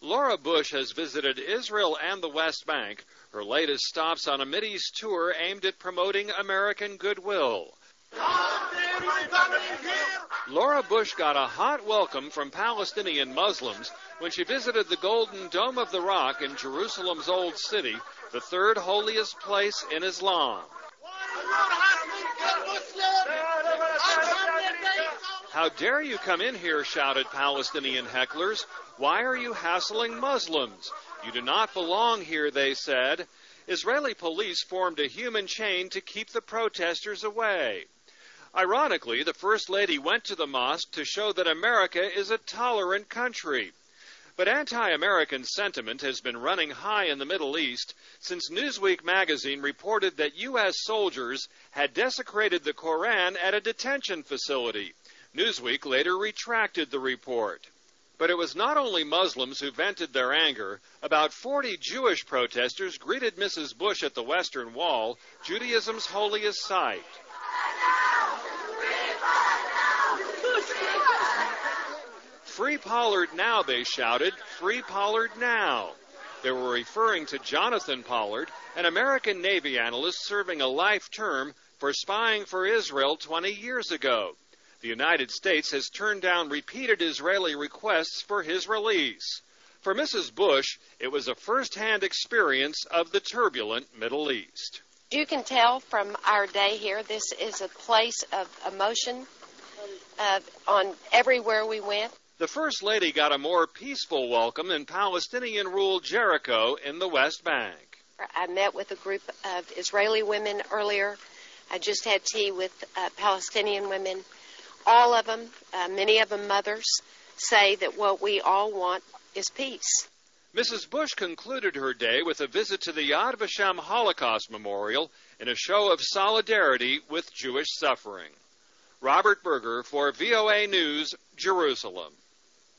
Laura Bush has visited Israel and the West Bank, her latest stops on a Mideast tour aimed at promoting American goodwill. Laura Bush got a hot welcome from Palestinian Muslims when she visited the Golden Dome of the Rock in Jerusalem's Old City, the third holiest place in Islam. "How dare you come in here," shouted Palestinian hecklers. "Why are you hassling Muslims? You do not belong here," they said. Israeli police formed a human chain to keep the protesters away. Ironically, the First Lady went to the mosque to show that America is a tolerant country. But anti-American sentiment has been running high in the Middle East since Newsweek magazine reported that U.S. soldiers had desecrated the Koran at a detention facility. Newsweek later retracted the report. But it was not only Muslims who vented their anger. About 40 Jewish protesters greeted Mrs. Bush at the Western Wall, Judaism's holiest site. "Free Pollard now," they shouted. "Free Pollard now." They were referring to Jonathan Pollard, an American Navy analyst serving a life term for spying for Israel 20 years ago. The United States has turned down repeated Israeli requests for his release. For Mrs. Bush, it was a first-hand experience of the turbulent Middle East. You can tell from our day here, this is a place of emotion on everywhere we went. The First Lady got a more peaceful welcome in Palestinian-ruled Jericho in the West Bank. I met with a group of Israeli women earlier. I just had tea with Palestinian women. All of them, many of them mothers, say that what we all want is peace. Mrs. Bush concluded her day with a visit to the Yad Vashem Holocaust Memorial in a show of solidarity with Jewish suffering. Robert Berger for VOA News, Jerusalem.